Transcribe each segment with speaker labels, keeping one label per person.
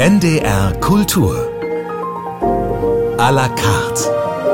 Speaker 1: NDR Kultur à la carte.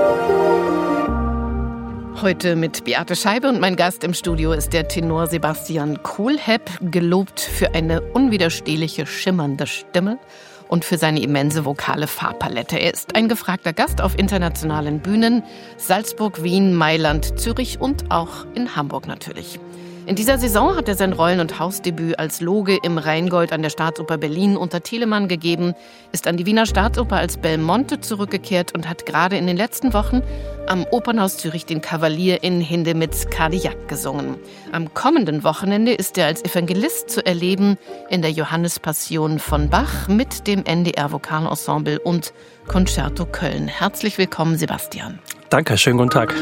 Speaker 2: Heute mit Beate Scheibe und mein Gast im Studio ist der Tenor Sebastian Kohlhepp, gelobt für eine unwiderstehliche, schimmernde Stimme und für seine immense vokale Farbpalette. Er ist ein gefragter Gast auf internationalen Bühnen, Salzburg, Wien, Mailand, Zürich und auch in Hamburg natürlich. In dieser Saison hat er sein Rollen- und Hausdebüt als Loge im Rheingold an der Staatsoper Berlin unter Telemann gegeben, ist an die Wiener Staatsoper als Belmonte zurückgekehrt und hat gerade in den letzten Wochen am Opernhaus Zürich den Kavalier in Hindemiths Cardillac gesungen. Am kommenden Wochenende ist er als Evangelist zu erleben in der Johannespassion von Bach mit dem NDR Vokalensemble und Concerto Köln. Herzlich willkommen, Sebastian.
Speaker 3: Danke, schönen guten Tag.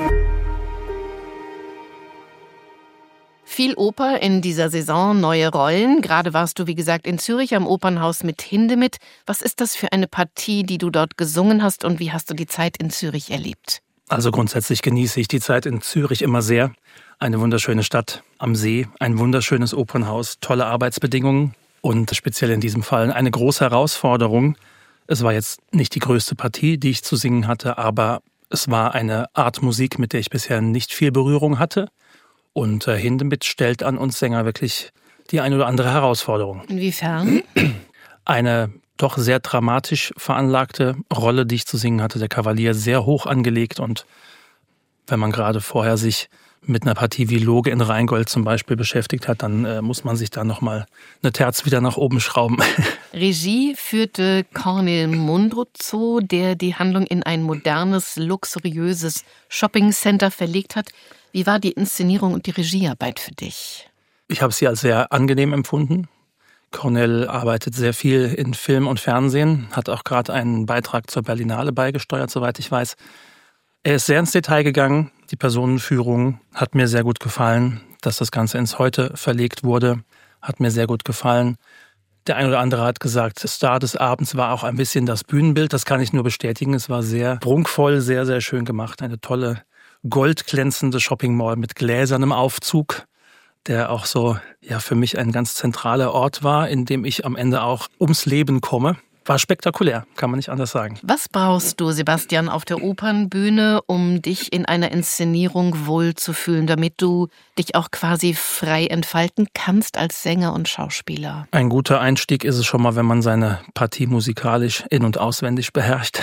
Speaker 2: Viel Oper in dieser Saison, neue Rollen. Gerade warst du, wie gesagt, in Zürich am Opernhaus mit Hindemith. Was ist das für eine Partie, die du dort gesungen hast und wie hast du die Zeit in Zürich erlebt?
Speaker 3: Also grundsätzlich genieße ich die Zeit in Zürich immer sehr. Eine wunderschöne Stadt am See, ein wunderschönes Opernhaus, tolle Arbeitsbedingungen und speziell in diesem Fall eine große Herausforderung. Es war jetzt nicht die größte Partie, die ich zu singen hatte, aber es war eine Art Musik, mit der ich bisher nicht viel Berührung hatte. Und Hindemith stellt an uns Sänger wirklich die ein oder andere Herausforderung.
Speaker 2: Inwiefern?
Speaker 3: Eine doch sehr dramatisch veranlagte Rolle, die ich zu singen hatte, der Kavalier, sehr hoch angelegt. Und wenn man gerade vorher sich mit einer Partie wie Loge in Rheingold zum Beispiel beschäftigt hat, dann muss man sich da nochmal eine Terz wieder nach oben schrauben.
Speaker 2: Regie führte Cornel Mundruzo, der die Handlung in ein modernes, luxuriöses Shoppingcenter verlegt hat. Wie war die Inszenierung und die Regiearbeit für dich?
Speaker 3: Ich habe sie als sehr angenehm empfunden. Cornel arbeitet sehr viel in Film und Fernsehen, hat auch gerade einen Beitrag zur Berlinale beigesteuert, soweit ich weiß. Er ist sehr ins Detail gegangen. Die Personenführung hat mir sehr gut gefallen. Dass das Ganze ins Heute verlegt wurde, hat mir sehr gut gefallen. Der ein oder andere hat gesagt, Star des Abends war auch ein bisschen das Bühnenbild. Das kann ich nur bestätigen. Es war sehr prunkvoll, sehr, sehr schön gemacht. Eine tolle, goldglänzende Shopping Mall mit gläsernem Aufzug, der auch so für mich ein ganz zentraler Ort war, in dem ich am Ende auch ums Leben komme. War spektakulär, kann man nicht anders sagen.
Speaker 2: Was brauchst du, Sebastian, auf der Opernbühne, um dich in einer Inszenierung wohlzufühlen, damit du dich auch quasi frei entfalten kannst als Sänger und Schauspieler?
Speaker 3: Ein guter Einstieg ist es schon mal, wenn man seine Partie musikalisch in- und auswendig beherrscht.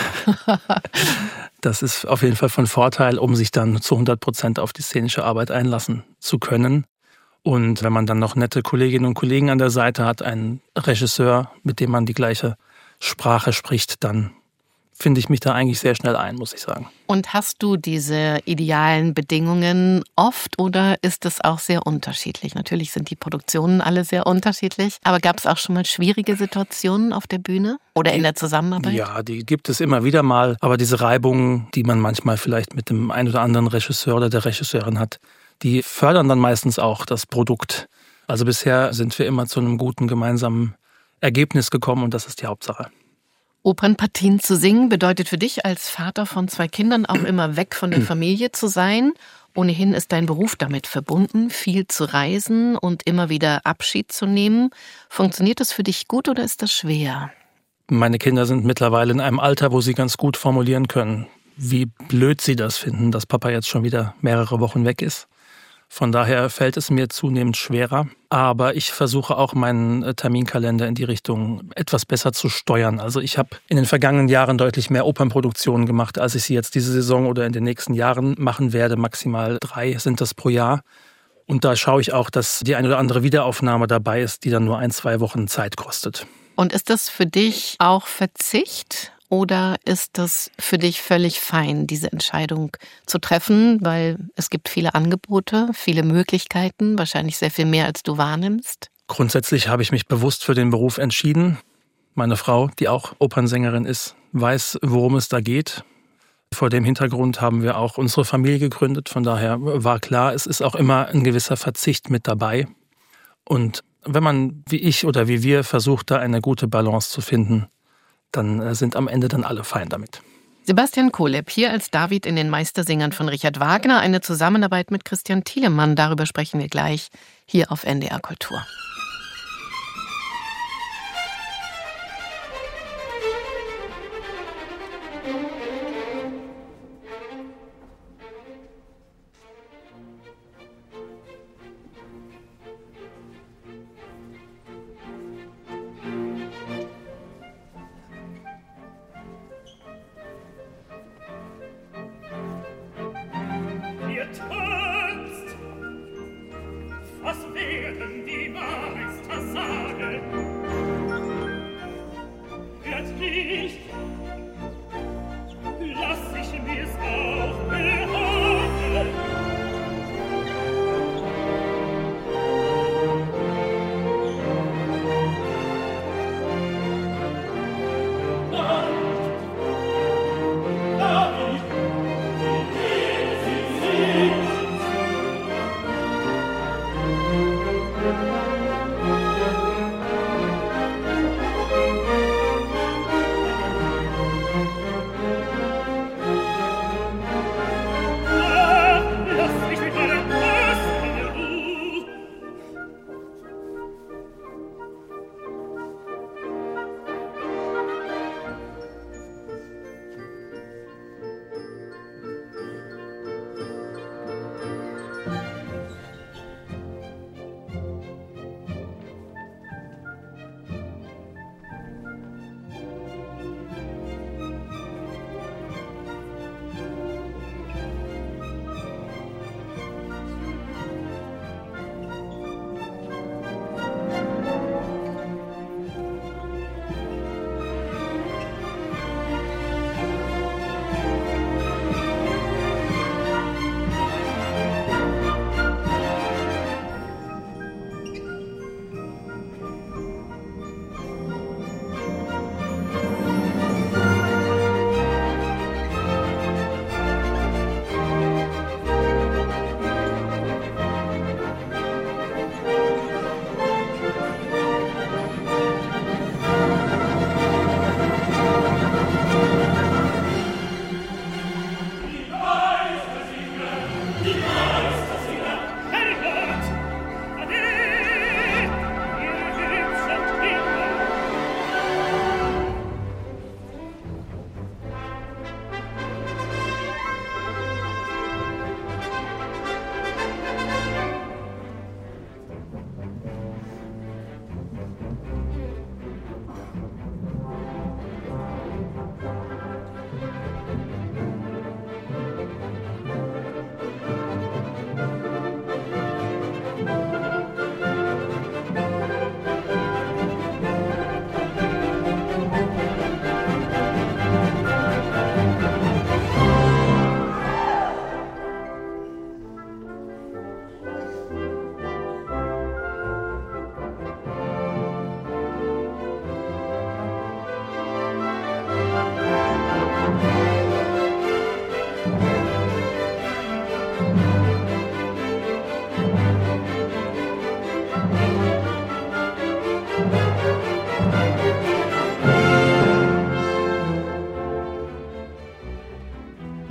Speaker 3: Das ist auf jeden Fall von Vorteil, um sich dann zu 100% auf die szenische Arbeit einlassen zu können. Und wenn man dann noch nette Kolleginnen und Kollegen an der Seite hat, einen Regisseur, mit dem man die gleiche Sprache spricht, dann finde ich mich da eigentlich sehr schnell ein, muss ich sagen.
Speaker 2: Und hast du diese idealen Bedingungen oft oder ist es auch sehr unterschiedlich? Natürlich sind die Produktionen alle sehr unterschiedlich, aber gab es auch schon mal schwierige Situationen auf der Bühne oder in der Zusammenarbeit? Ja,
Speaker 3: die gibt es immer wieder mal, aber diese Reibungen, die man manchmal vielleicht mit dem ein oder anderen Regisseur oder der Regisseurin hat, die fördern dann meistens auch das Produkt. Also bisher sind wir immer zu einem guten gemeinsamen Ergebnis gekommen und das ist die Hauptsache.
Speaker 2: Opernpartien zu singen bedeutet für dich als Vater von 2 Kindern auch immer weg von der Familie zu sein. Ohnehin ist dein Beruf damit verbunden, viel zu reisen und immer wieder Abschied zu nehmen. Funktioniert das für dich gut oder ist das schwer?
Speaker 3: Meine Kinder sind mittlerweile in einem Alter, wo sie ganz gut formulieren können, wie blöd sie das finden, dass Papa jetzt schon wieder mehrere Wochen weg ist. Von daher fällt es mir zunehmend schwerer. Aber ich versuche auch meinen Terminkalender in die Richtung etwas besser zu steuern. Also ich habe in den vergangenen Jahren deutlich mehr Opernproduktionen gemacht, als ich sie jetzt diese Saison oder in den nächsten Jahren machen werde. Maximal 3 sind das pro Jahr. Und da schaue ich auch, dass die eine oder andere Wiederaufnahme dabei ist, die dann nur 1-2 Wochen Zeit kostet.
Speaker 2: Und ist das für dich auch Verzicht? Oder ist das für dich völlig fein, diese Entscheidung zu treffen? Weil es gibt viele Angebote, viele Möglichkeiten, wahrscheinlich sehr viel mehr, als du wahrnimmst.
Speaker 3: Grundsätzlich habe ich mich bewusst für den Beruf entschieden. Meine Frau, die auch Opernsängerin ist, weiß, worum es da geht. Vor dem Hintergrund haben wir auch unsere Familie gegründet. Von daher war klar, es ist auch immer ein gewisser Verzicht mit dabei. Und wenn man, wie ich oder wie wir, versucht, da eine gute Balance zu finden, dann sind am Ende dann alle fein damit.
Speaker 2: Sebastian Kohlhepp hier als David in den Meistersingern von Richard Wagner, eine Zusammenarbeit mit Christian Thielemann. Darüber sprechen wir gleich hier auf NDR Kultur.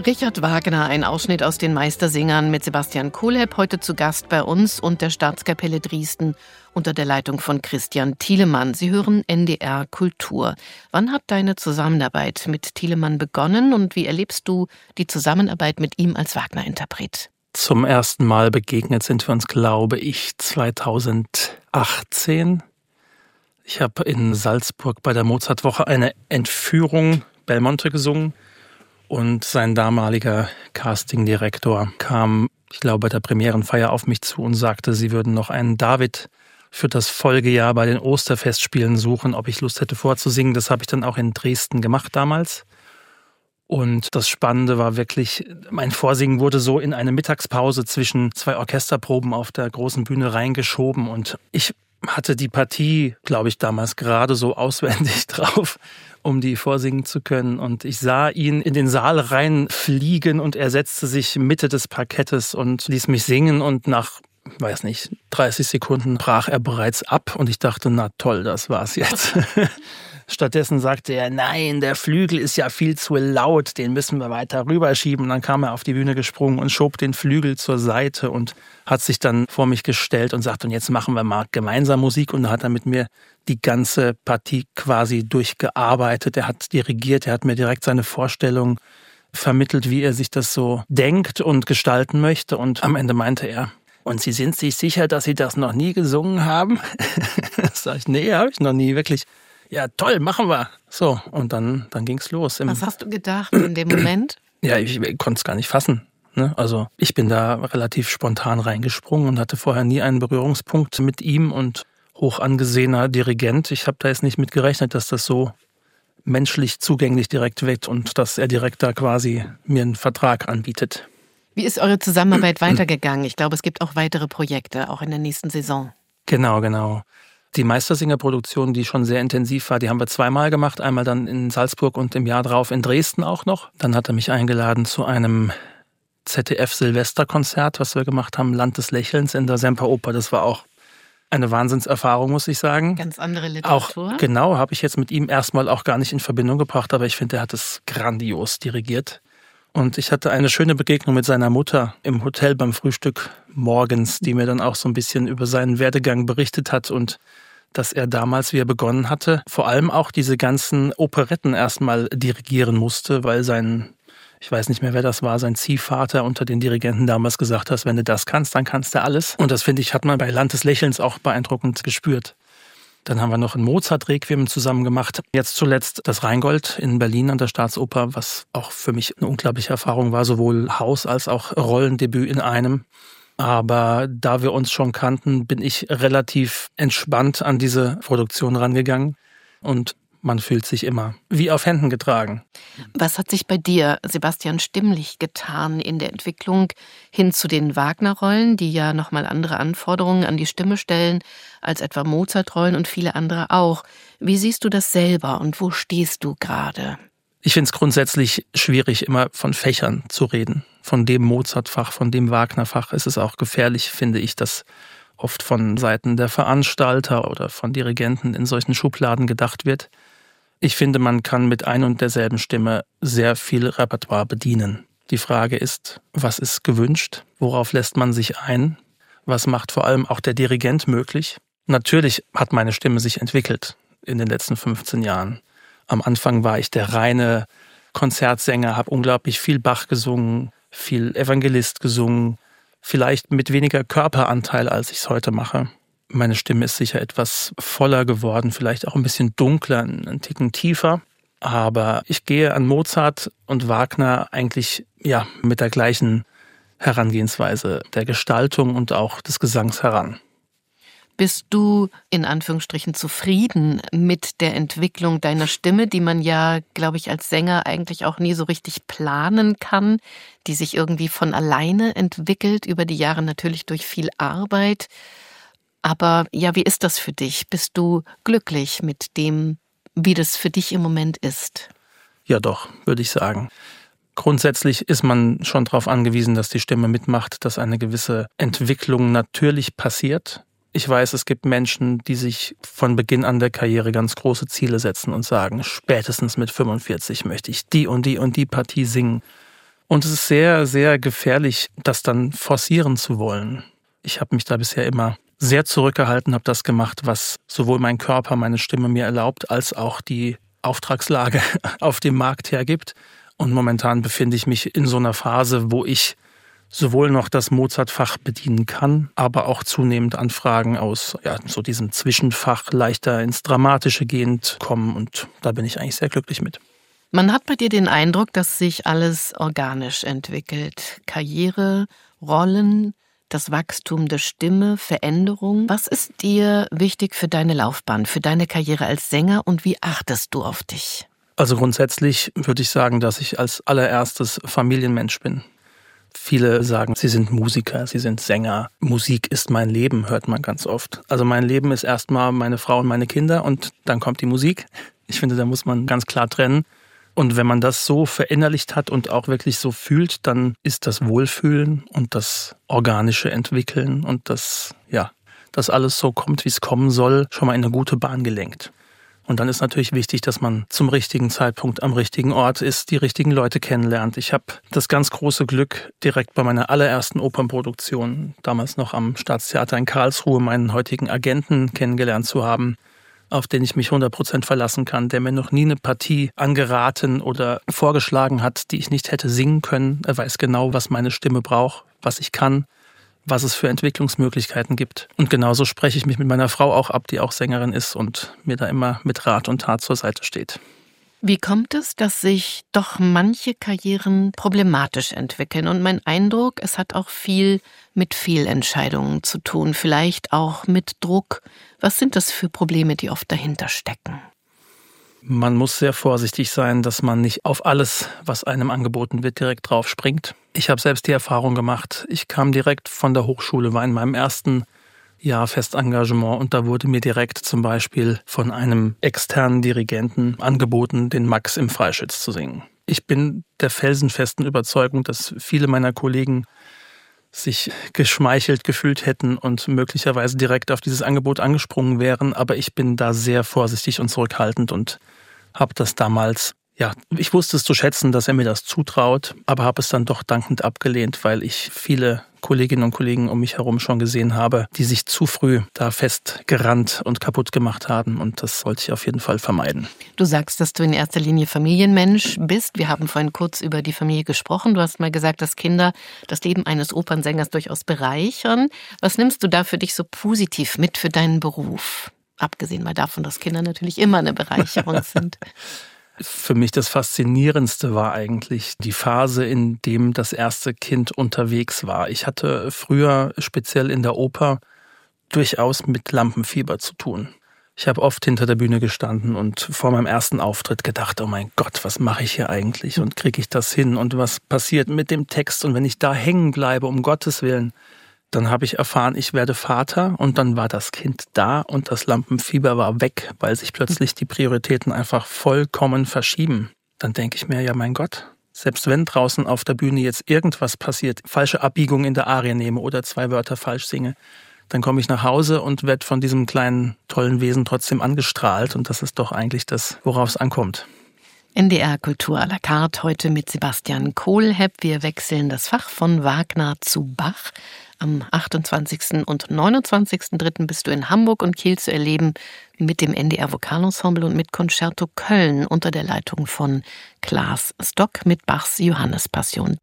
Speaker 2: Richard Wagner, ein Ausschnitt aus den Meistersingern mit Sebastian Kohlhepp, heute zu Gast bei uns und der Staatskapelle Dresden unter der Leitung von Christian Thielemann. Sie hören NDR Kultur. Wann hat deine Zusammenarbeit mit Thielemann begonnen und wie erlebst du die Zusammenarbeit mit ihm als Wagner-Interpret?
Speaker 3: Zum ersten Mal begegnet sind wir uns, glaube ich, 2018. Ich habe in Salzburg bei der Mozartwoche eine Entführung Belmonte gesungen. Und sein damaliger Castingdirektor kam, ich glaube, bei der Premierenfeier auf mich zu und sagte, sie würden noch einen David für das Folgejahr bei den Osterfestspielen suchen, ob ich Lust hätte vorzusingen. Das habe ich dann auch in Dresden gemacht damals. Und das Spannende war wirklich, mein Vorsingen wurde so in eine Mittagspause zwischen 2 Orchesterproben auf der großen Bühne reingeschoben. Und ich hatte die Partie, glaube ich, damals gerade so auswendig drauf, um die vorsingen zu können. Und ich sah ihn in den Saal reinfliegen und er setzte sich Mitte des Parkettes und ließ mich singen. Und nach, 30 Sekunden brach er bereits ab. Und ich dachte, na toll, das war's jetzt. Stattdessen sagte er, nein, der Flügel ist ja viel zu laut, den müssen wir weiter rüberschieben. Und dann kam er auf die Bühne gesprungen und schob den Flügel zur Seite und hat sich dann vor mich gestellt und sagt, und jetzt machen wir mal gemeinsam Musik. Und da hat er mit mir die ganze Partie quasi durchgearbeitet. Er hat dirigiert, er hat mir direkt seine Vorstellung vermittelt, wie er sich das so denkt und gestalten möchte. Und am Ende meinte er, und Sie sind sich sicher, dass Sie das noch nie gesungen haben? Sag ich, nee, habe ich noch nie, wirklich. Ja, toll, machen wir. So, und dann ging's los.
Speaker 2: Was hast du gedacht in dem Moment?
Speaker 3: Ja, ich konnte es gar nicht fassen. Ne? Also ich bin da relativ spontan reingesprungen und hatte vorher nie einen Berührungspunkt mit ihm und hoch angesehener Dirigent. Ich habe da jetzt nicht mit gerechnet, dass das so menschlich zugänglich direkt wird und dass er direkt da quasi mir einen Vertrag anbietet.
Speaker 2: Wie ist eure Zusammenarbeit weitergegangen? Ich glaube, es gibt auch weitere Projekte, auch in der nächsten Saison.
Speaker 3: Genau. Die Meistersinger-Produktion, die schon sehr intensiv war, die haben wir 2-mal gemacht. Einmal dann in Salzburg und im Jahr drauf in Dresden auch noch. Dann hat er mich eingeladen zu einem ZDF-Silvesterkonzert, was wir gemacht haben, Land des Lächelns in der Semperoper. Das war auch eine Wahnsinnserfahrung, muss ich sagen.
Speaker 2: Ganz andere Literatur.
Speaker 3: Auch, genau, habe ich jetzt mit ihm erstmal auch gar nicht in Verbindung gebracht, aber ich finde, er hat es grandios dirigiert. Und ich hatte eine schöne Begegnung mit seiner Mutter im Hotel beim Frühstück morgens, die mir dann auch so ein bisschen über seinen Werdegang berichtet hat und dass er damals, wie er begonnen hatte, vor allem auch diese ganzen Operetten erstmal dirigieren musste, weil sein, ich weiß nicht mehr, wer das war, sein Ziehvater unter den Dirigenten damals gesagt hat, wenn du das kannst, dann kannst du alles. Und das, finde ich, hat man bei Land des Lächelns auch beeindruckend gespürt. Dann haben wir noch ein Mozart-Requiem zusammen gemacht. Jetzt zuletzt das Rheingold in Berlin an der Staatsoper, was auch für mich eine unglaubliche Erfahrung war, sowohl Haus- als auch Rollendebüt in einem. Aber da wir uns schon kannten, bin ich relativ entspannt an diese Produktion rangegangen und man fühlt sich immer wie auf Händen getragen.
Speaker 2: Was hat sich bei dir, Sebastian, stimmlich getan in der Entwicklung hin zu den Wagner-Rollen, die ja nochmal andere Anforderungen an die Stimme stellen als etwa Mozart-Rollen und viele andere auch? Wie siehst du das selber und wo stehst du gerade?
Speaker 3: Ich finde es grundsätzlich schwierig, immer von Fächern zu reden. Von dem Mozart-Fach, von dem Wagner-Fach. Es ist auch gefährlich, finde ich, dass oft von Seiten der Veranstalter oder von Dirigenten in solchen Schubladen gedacht wird. Ich finde, man kann mit ein und derselben Stimme sehr viel Repertoire bedienen. Die Frage ist, was ist gewünscht? Worauf lässt man sich ein? Was macht vor allem auch der Dirigent möglich? Natürlich hat meine Stimme sich entwickelt in den letzten 15 Jahren. Am Anfang war ich der reine Konzertsänger, habe unglaublich viel Bach gesungen, viel Evangelist gesungen, vielleicht mit weniger Körperanteil, als ich es heute mache. Meine Stimme ist sicher etwas voller geworden, vielleicht auch ein bisschen dunkler, einen Ticken tiefer. Aber ich gehe an Mozart und Wagner eigentlich mit der gleichen Herangehensweise der Gestaltung und auch des Gesangs heran.
Speaker 2: Bist du in Anführungsstrichen zufrieden mit der Entwicklung deiner Stimme, die man ja, glaube ich, als Sänger eigentlich auch nie so richtig planen kann, die sich irgendwie von alleine entwickelt, über die Jahre natürlich durch viel Arbeit? Aber ja, wie ist das für dich? Bist du glücklich mit dem, wie das für dich im Moment ist?
Speaker 3: Ja doch, würde ich sagen. Grundsätzlich ist man schon darauf angewiesen, dass die Stimme mitmacht, dass eine gewisse Entwicklung natürlich passiert. Ich weiß, es gibt Menschen, die sich von Beginn an der Karriere ganz große Ziele setzen und sagen, spätestens mit 45 möchte ich die und die und die Partie singen. Und es ist sehr, sehr gefährlich, das dann forcieren zu wollen. Ich habe mich da bisher immer sehr zurückgehalten, habe das gemacht, was sowohl mein Körper, meine Stimme mir erlaubt, als auch die Auftragslage auf dem Markt hergibt. Und momentan befinde ich mich in so einer Phase, wo ich sowohl noch das Mozart-Fach bedienen kann, aber auch zunehmend Anfragen aus so diesem Zwischenfach leichter ins Dramatische gehend kommen. Und da bin ich eigentlich sehr glücklich mit.
Speaker 2: Man hat bei dir den Eindruck, dass sich alles organisch entwickelt. Karriere, Rollen, das Wachstum der Stimme, Veränderung. Was ist dir wichtig für deine Laufbahn, für deine Karriere als Sänger und wie achtest du auf dich?
Speaker 3: Also grundsätzlich würde ich sagen, dass ich als allererstes Familienmensch bin. Viele sagen, sie sind Musiker, sie sind Sänger. Musik ist mein Leben, hört man ganz oft. Also mein Leben ist erstmal meine Frau und meine Kinder und dann kommt die Musik. Ich finde, da muss man ganz klar trennen. Und wenn man das so verinnerlicht hat und auch wirklich so fühlt, dann ist das Wohlfühlen und das organische Entwickeln und das alles so kommt, wie es kommen soll, schon mal in eine gute Bahn gelenkt. Und dann ist natürlich wichtig, dass man zum richtigen Zeitpunkt am richtigen Ort ist, die richtigen Leute kennenlernt. Ich habe das ganz große Glück, direkt bei meiner allerersten Opernproduktion, damals noch am Staatstheater in Karlsruhe, meinen heutigen Agenten kennengelernt zu haben, auf den ich mich 100% verlassen kann, der mir noch nie eine Partie angeraten oder vorgeschlagen hat, die ich nicht hätte singen können. Er weiß genau, was meine Stimme braucht, was ich kann, was es für Entwicklungsmöglichkeiten gibt. Und genauso spreche ich mich mit meiner Frau auch ab, die auch Sängerin ist und mir da immer mit Rat und Tat zur Seite steht.
Speaker 2: Wie kommt es, dass sich doch manche Karrieren problematisch entwickeln? Und mein Eindruck, es hat auch viel mit Fehlentscheidungen zu tun, vielleicht auch mit Druck. Was sind das für Probleme, die oft dahinter stecken?
Speaker 3: Man muss sehr vorsichtig sein, dass man nicht auf alles, was einem angeboten wird, direkt drauf springt. Ich habe selbst die Erfahrung gemacht, ich kam direkt von der Hochschule, war in meinem ersten Jahr Festengagement und da wurde mir direkt zum Beispiel von einem externen Dirigenten angeboten, den Max im Freischütz zu singen. Ich bin der felsenfesten Überzeugung, dass viele meiner Kollegen sich geschmeichelt gefühlt hätten und möglicherweise direkt auf dieses Angebot angesprungen wären, aber ich bin da sehr vorsichtig und zurückhaltend und habe das damals, ich wusste es zu schätzen, dass er mir das zutraut, aber habe es dann doch dankend abgelehnt, weil ich viele Kolleginnen und Kollegen um mich herum schon gesehen habe, die sich zu früh da festgerannt und kaputt gemacht haben und das wollte ich auf jeden Fall vermeiden.
Speaker 2: Du sagst, dass du in erster Linie Familienmensch bist. Wir haben vorhin kurz über die Familie gesprochen. Du hast mal gesagt, dass Kinder das Leben eines Opernsängers durchaus bereichern. Was nimmst du da für dich so positiv mit für deinen Beruf? Abgesehen mal davon, dass Kinder natürlich immer eine Bereicherung sind.
Speaker 3: Für mich das Faszinierendste war eigentlich die Phase, in dem das erste Kind unterwegs war. Ich hatte früher, speziell in der Oper, durchaus mit Lampenfieber zu tun. Ich habe oft hinter der Bühne gestanden und vor meinem ersten Auftritt gedacht, oh mein Gott, was mache ich hier eigentlich und kriege ich das hin und was passiert mit dem Text und wenn ich da hängen bleibe, um Gottes Willen. Dann habe ich erfahren, ich werde Vater und dann war das Kind da und das Lampenfieber war weg, weil sich plötzlich die Prioritäten einfach vollkommen verschieben. Dann denke ich mir, ja mein Gott, selbst wenn draußen auf der Bühne jetzt irgendwas passiert, falsche Abbiegung in der Arie nehme oder 2 Wörter falsch singe, dann komme ich nach Hause und werde von diesem kleinen, tollen Wesen trotzdem angestrahlt und das ist doch eigentlich das, worauf es ankommt.
Speaker 2: NDR Kultur à la carte heute mit Sebastian Kohlhepp. Wir wechseln das Fach von Wagner zu Bach. Am 28. und 29.3. bist du in Hamburg und Kiel zu erleben mit dem NDR Vokalensemble und mit Concerto Köln unter der Leitung von Klaas Stock mit Bachs Johannespassion.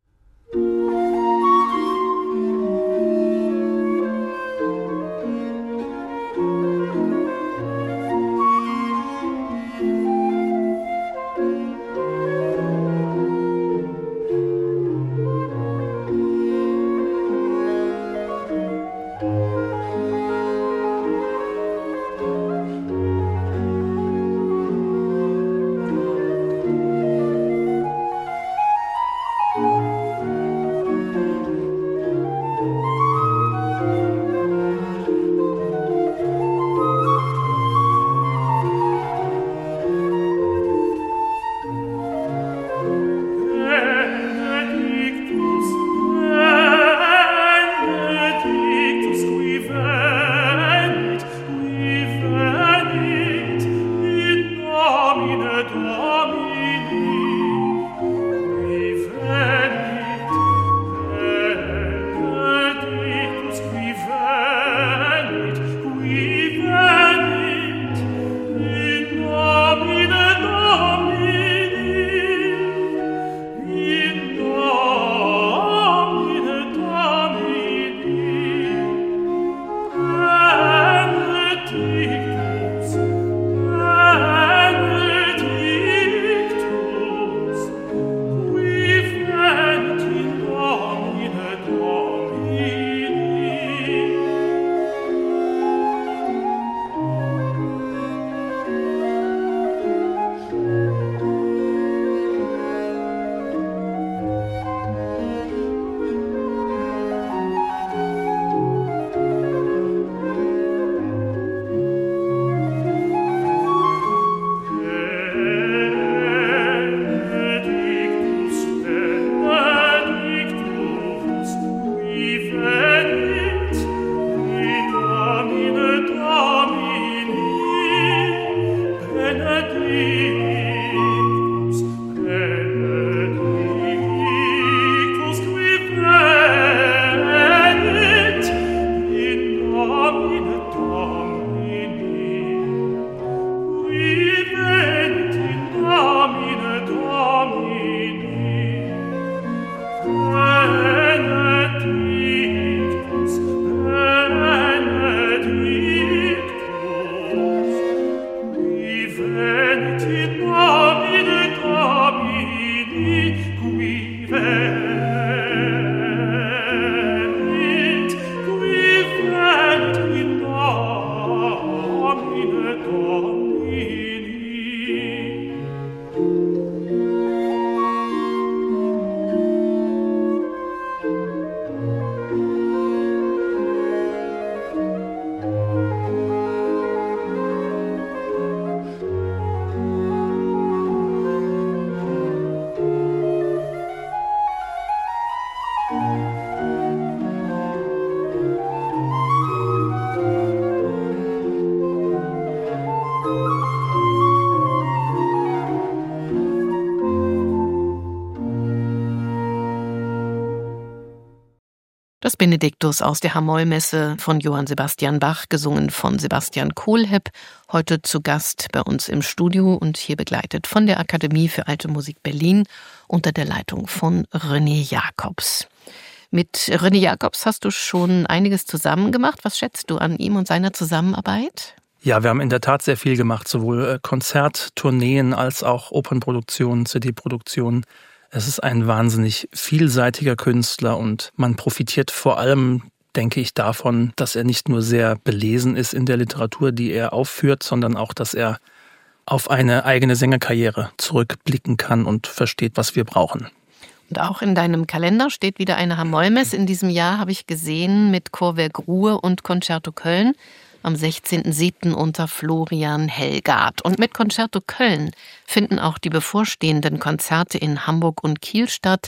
Speaker 2: Das Benediktus aus der Hamollmesse von Johann Sebastian Bach, gesungen von Sebastian Kohlhepp, heute zu Gast bei uns im Studio und hier begleitet von der Akademie für Alte Musik Berlin unter der Leitung von René Jacobs. Mit René Jacobs hast du schon einiges zusammen gemacht. Was schätzt du an ihm und seiner Zusammenarbeit?
Speaker 3: Ja, wir haben in der Tat sehr viel gemacht, sowohl Konzerttourneen als auch Opernproduktionen, CD-Produktionen. Es ist ein wahnsinnig vielseitiger Künstler und man profitiert vor allem, denke ich, davon, dass er nicht nur sehr belesen ist in der Literatur, die er aufführt, sondern auch, dass er auf eine eigene Sängerkarriere zurückblicken kann und versteht, was wir brauchen.
Speaker 2: Und auch in deinem Kalender steht wieder eine Hamollmesse. In diesem Jahr habe ich gesehen mit Chorwerk Ruhr und Concerto Köln am 16.07. unter Florian Helgard. Und mit Concerto Köln finden auch die bevorstehenden Konzerte in Hamburg und Kiel statt.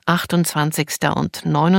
Speaker 2: 28. und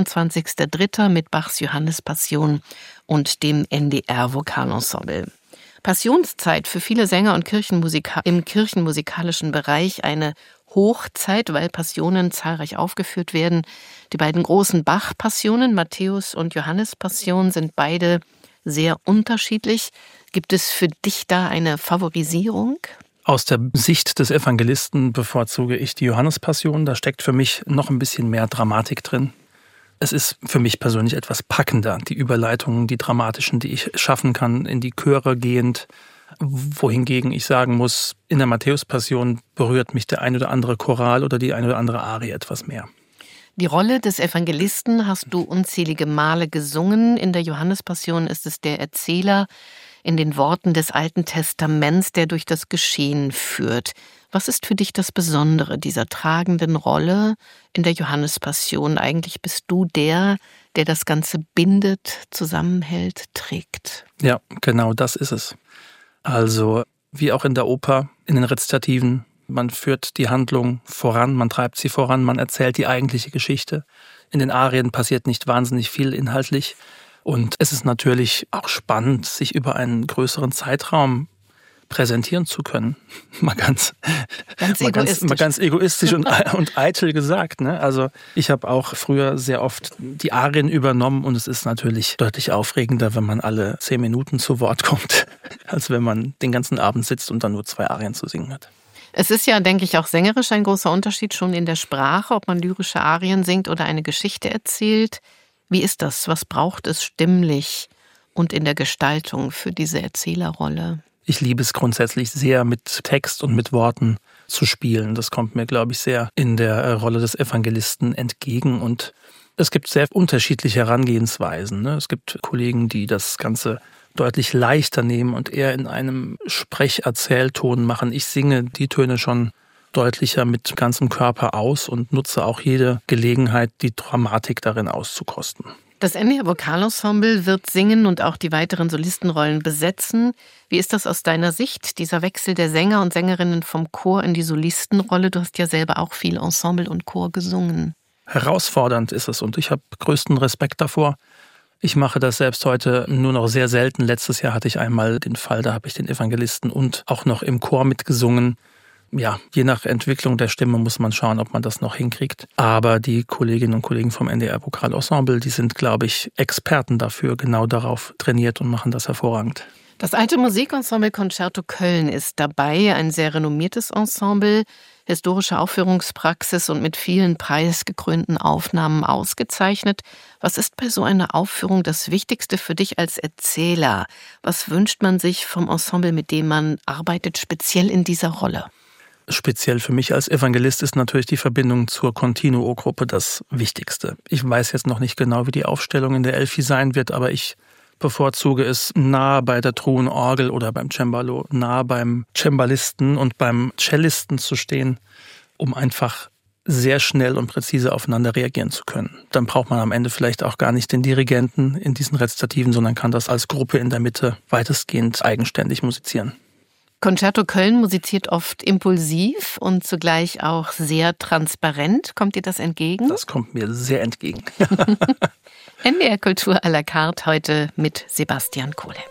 Speaker 2: 29.03. mit Bachs Johannespassion und dem NDR Vokalensemble. Passionszeit für viele Sänger und im kirchenmusikalischen Bereich, eine Hochzeit, weil Passionen zahlreich aufgeführt werden. Die beiden großen Bach-Passionen, Matthäus- und Johannespassion, sind beide sehr unterschiedlich. Gibt es für dich da eine Favorisierung?
Speaker 3: Aus der Sicht des Evangelisten bevorzuge ich die Johannespassion. Da steckt für mich noch ein bisschen mehr Dramatik drin. Es ist für mich persönlich etwas packender, die Überleitungen, die dramatischen, die ich schaffen kann, in die Chöre gehend. Wohingegen ich sagen muss, in der Matthäus-Passion berührt mich der ein oder andere Choral oder die ein oder andere Arie etwas mehr.
Speaker 2: Die Rolle des Evangelisten hast du unzählige Male gesungen. In der Johannespassion ist es der Erzähler in den Worten des Alten Testaments, der durch das Geschehen führt. Was ist für dich das Besondere dieser tragenden Rolle in der Johannespassion? Eigentlich bist du der das Ganze bindet, zusammenhält, trägt.
Speaker 3: Ja, genau das ist es. Also wie auch in der Oper, in den Rezitativen, man führt die Handlung voran, man treibt sie voran, man erzählt die eigentliche Geschichte. In den Arien passiert nicht wahnsinnig viel inhaltlich. Und es ist natürlich auch spannend, sich über einen größeren Zeitraum präsentieren zu können. Mal ganz egoistisch und eitel gesagt. Ne? Also ich habe auch früher sehr oft die Arien übernommen und es ist natürlich deutlich aufregender, wenn man alle 10 Minuten zu Wort kommt, als wenn man den ganzen Abend sitzt und dann nur 2 Arien zu singen hat.
Speaker 2: Es ist ja, denke ich, auch sängerisch ein großer Unterschied schon in der Sprache, ob man lyrische Arien singt oder eine Geschichte erzählt. Wie ist das? Was braucht es stimmlich und in der Gestaltung für diese Erzählerrolle?
Speaker 3: Ich liebe es grundsätzlich sehr, mit Text und mit Worten zu spielen. Das kommt mir, glaube ich, sehr in der Rolle des Evangelisten entgegen. Und es gibt sehr unterschiedliche Herangehensweisen. Es gibt Kollegen, die das Ganze deutlich leichter nehmen und eher in einem Sprecherzählton machen. Ich singe die Töne schon deutlicher mit ganzem Körper aus und nutze auch jede Gelegenheit, die Dramatik darin auszukosten.
Speaker 2: Das NDR Vokalensemble wird singen und auch die weiteren Solistenrollen besetzen. Wie ist das aus deiner Sicht, dieser Wechsel der Sänger und Sängerinnen vom Chor in die Solistenrolle? Du hast ja selber auch viel Ensemble und Chor gesungen.
Speaker 3: Herausfordernd ist es und ich habe größten Respekt davor. Ich mache das selbst heute nur noch sehr selten. Letztes Jahr hatte ich einmal den Fall, da habe ich den Evangelisten und auch noch im Chor mitgesungen. Ja, je nach Entwicklung der Stimme muss man schauen, ob man das noch hinkriegt. Aber die Kolleginnen und Kollegen vom NDR Vokalensemble, die sind, glaube ich, Experten dafür, genau darauf trainiert und machen das hervorragend.
Speaker 2: Das Alte Musikensemble Concerto Köln ist dabei, ein sehr renommiertes Ensemble, historische Aufführungspraxis und mit vielen preisgekrönten Aufnahmen ausgezeichnet. Was ist bei so einer Aufführung das Wichtigste für dich als Erzähler? Was wünscht man sich vom Ensemble, mit dem man arbeitet, speziell in dieser Rolle?
Speaker 3: Speziell für mich als Evangelist ist natürlich die Verbindung zur Continuo-Gruppe das Wichtigste. Ich weiß jetzt noch nicht genau, wie die Aufstellung in der Elfi sein wird, aber ich bevorzuge es, nahe bei der Truhenorgel oder beim Cembalo, nahe beim Cembalisten und beim Cellisten zu stehen, um einfach sehr schnell und präzise aufeinander reagieren zu können. Dann braucht man am Ende vielleicht auch gar nicht den Dirigenten in diesen Rezitativen, sondern kann das als Gruppe in der Mitte weitestgehend eigenständig musizieren.
Speaker 2: Concerto Köln musiziert oft impulsiv und zugleich auch sehr transparent. Kommt dir das entgegen?
Speaker 3: Das kommt mir sehr entgegen.
Speaker 2: NDR Kultur à la carte heute mit Sebastian Kohlhepp.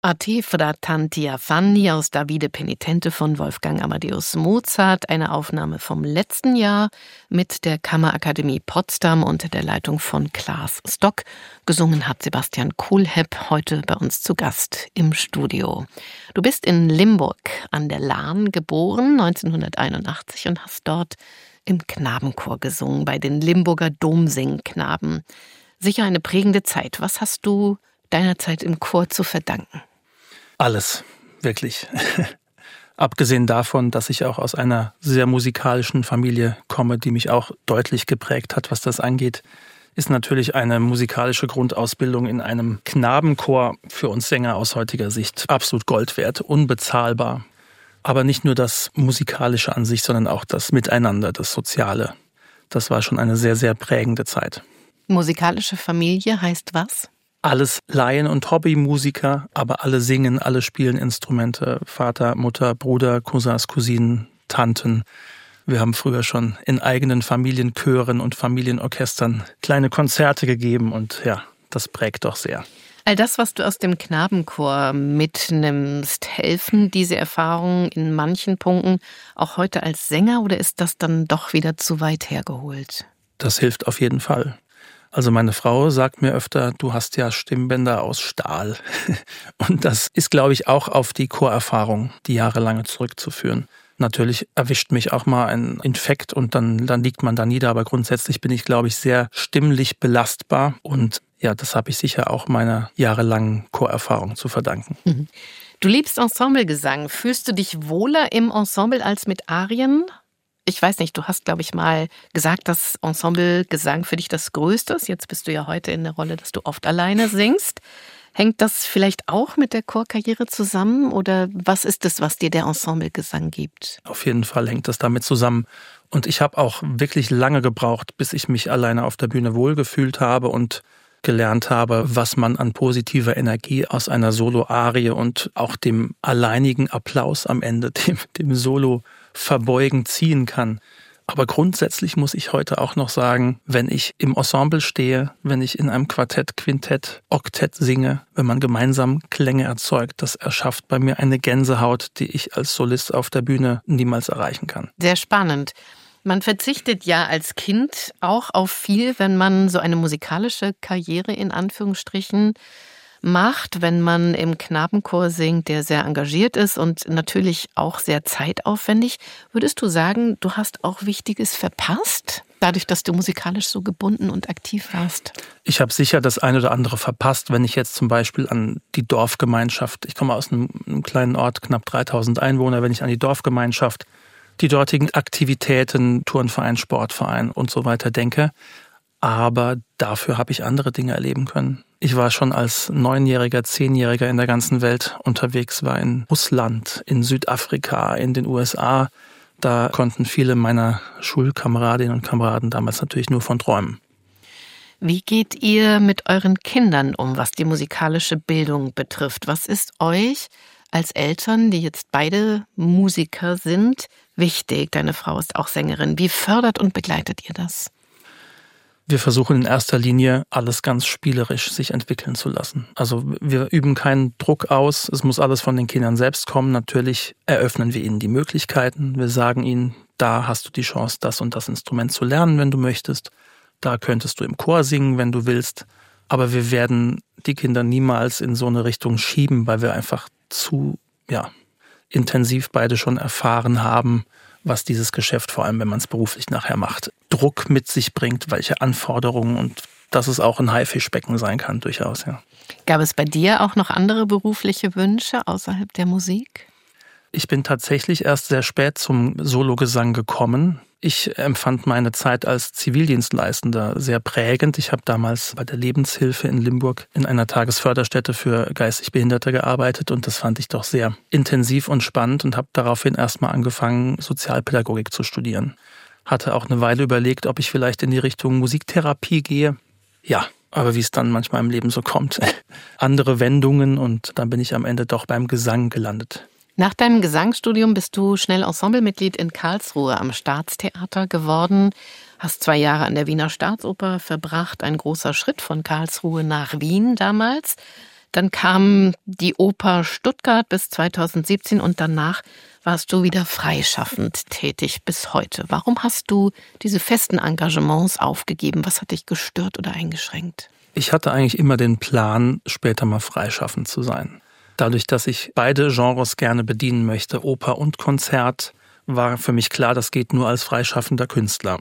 Speaker 2: A te fra tanti affanni aus Davide Penitente von Wolfgang Amadeus Mozart, eine Aufnahme vom letzten Jahr mit der Kammerakademie Potsdam unter der Leitung von Klaas Stock. Gesungen hat Sebastian Kohlhepp, heute bei uns zu Gast im Studio. Du bist in Limburg an der Lahn geboren, 1981, und hast dort im Knabenchor gesungen, bei den Limburger Domsingknaben. Sicher eine prägende Zeit. Was hast du deiner Zeit im Chor zu verdanken?
Speaker 3: Alles, wirklich. Abgesehen davon, dass ich auch aus einer sehr musikalischen Familie komme, die mich auch deutlich geprägt hat, was das angeht, ist natürlich eine musikalische Grundausbildung in einem Knabenchor für uns Sänger aus heutiger Sicht absolut Gold wert, unbezahlbar. Aber nicht nur das Musikalische an sich, sondern auch das Miteinander, das Soziale. Das war schon eine sehr, sehr prägende Zeit.
Speaker 2: Musikalische Familie heißt was?
Speaker 3: Alles Laien- und Hobbymusiker, aber alle singen, alle spielen Instrumente. Vater, Mutter, Bruder, Cousins, Cousinen, Tanten. Wir haben früher schon in eigenen Familienchören und Familienorchestern kleine Konzerte gegeben und ja, das prägt doch sehr.
Speaker 2: All das, was du aus dem Knabenchor mitnimmst, helfen diese Erfahrungen in manchen Punkten auch heute als Sänger, oder ist das dann doch wieder zu weit hergeholt?
Speaker 3: Das hilft auf jeden Fall. Also meine Frau sagt mir öfter, du hast ja Stimmbänder aus Stahl. Und das ist, glaube ich, auch auf die Chorerfahrung, die jahrelange zurückzuführen. Natürlich erwischt mich auch mal ein Infekt und dann liegt man da nieder. Aber grundsätzlich bin ich, glaube ich, sehr stimmlich belastbar. Und ja, das habe ich sicher auch meiner jahrelangen Chorerfahrung zu verdanken.
Speaker 2: Mhm. Du liebst Ensemblegesang. Fühlst du dich wohler im Ensemble als mit Arien? Ich weiß nicht, du hast, glaube ich, mal gesagt, dass Ensemblegesang für dich das Größte ist. Jetzt bist du ja heute in der Rolle, dass du oft alleine singst. Hängt das vielleicht auch mit der Chorkarriere zusammen? Oder was ist es, was dir der Ensemblegesang gibt?
Speaker 3: Auf jeden Fall hängt das damit zusammen. Und ich habe auch wirklich lange gebraucht, bis ich mich alleine auf der Bühne wohlgefühlt habe und gelernt habe, was man an positiver Energie aus einer Solo-Arie und auch dem alleinigen Applaus am Ende, dem Solo-Verbeugen ziehen kann. Aber grundsätzlich muss ich heute auch noch sagen, wenn ich im Ensemble stehe, wenn ich in einem Quartett, Quintett, Oktett singe, wenn man gemeinsam Klänge erzeugt, das erschafft bei mir eine Gänsehaut, die ich als Solist auf der Bühne niemals erreichen kann.
Speaker 2: Sehr spannend. Man verzichtet ja als Kind auch auf viel, wenn man so eine musikalische Karriere in Anführungsstrichen macht, wenn man im Knabenchor singt, der sehr engagiert ist und natürlich auch sehr zeitaufwendig. Würdest du sagen, du hast auch Wichtiges verpasst, dadurch, dass du musikalisch so gebunden und aktiv warst?
Speaker 3: Ich habe sicher das eine oder andere verpasst, wenn ich jetzt zum Beispiel an die Dorfgemeinschaft, ich komme aus einem kleinen Ort, knapp 3000 Einwohner, wenn ich an die Dorfgemeinschaft, die dortigen Aktivitäten, Turnverein, Sportverein und so weiter denke. Aber dafür habe ich andere Dinge erleben können. Ich war schon als 9-Jähriger, 10-Jähriger in der ganzen Welt unterwegs, war in Russland, in Südafrika, in den USA. Da konnten viele meiner Schulkameradinnen und Kameraden damals natürlich nur von träumen.
Speaker 2: Wie geht ihr mit euren Kindern um, was die musikalische Bildung betrifft? Was ist euch als Eltern, die jetzt beide Musiker sind, wichtig? Deine Frau ist auch Sängerin. Wie fördert und begleitet ihr das?
Speaker 3: Wir versuchen in erster Linie, alles ganz spielerisch sich entwickeln zu lassen. Also wir üben keinen Druck aus, es muss alles von den Kindern selbst kommen. Natürlich eröffnen wir ihnen die Möglichkeiten. Wir sagen ihnen, da hast du die Chance, das und das Instrument zu lernen, wenn du möchtest. Da könntest du im Chor singen, wenn du willst. Aber wir werden die Kinder niemals in so eine Richtung schieben, weil wir einfach zu intensiv beide schon erfahren haben, was dieses Geschäft, vor allem wenn man es beruflich nachher macht, Druck mit sich bringt, welche Anforderungen, und dass es auch ein Haifischbecken sein kann, durchaus, ja.
Speaker 2: Gab es bei dir auch noch andere berufliche Wünsche außerhalb der Musik?
Speaker 3: Ich bin tatsächlich erst sehr spät zum Sologesang gekommen. Ich empfand meine Zeit als Zivildienstleistender sehr prägend. Ich habe damals bei der Lebenshilfe in Limburg in einer Tagesförderstätte für geistig Behinderte gearbeitet und das fand ich doch sehr intensiv und spannend und habe daraufhin erstmal angefangen, Sozialpädagogik zu studieren. Hatte auch eine Weile überlegt, ob ich vielleicht in die Richtung Musiktherapie gehe. Ja, aber wie es dann manchmal im Leben so kommt, andere Wendungen und dann bin ich am Ende doch beim Gesang gelandet.
Speaker 2: Nach deinem Gesangsstudium bist du schnell Ensemblemitglied in Karlsruhe am Staatstheater geworden, hast 2 Jahre an der Wiener Staatsoper verbracht, ein großer Schritt von Karlsruhe nach Wien damals. Dann kam die Oper Stuttgart bis 2017 und danach warst du wieder freischaffend tätig bis heute. Warum hast du diese festen Engagements aufgegeben? Was hat dich gestört oder eingeschränkt?
Speaker 3: Ich hatte eigentlich immer den Plan, später mal freischaffend zu sein. Dadurch, dass ich beide Genres gerne bedienen möchte, Oper und Konzert, war für mich klar, das geht nur als freischaffender Künstler.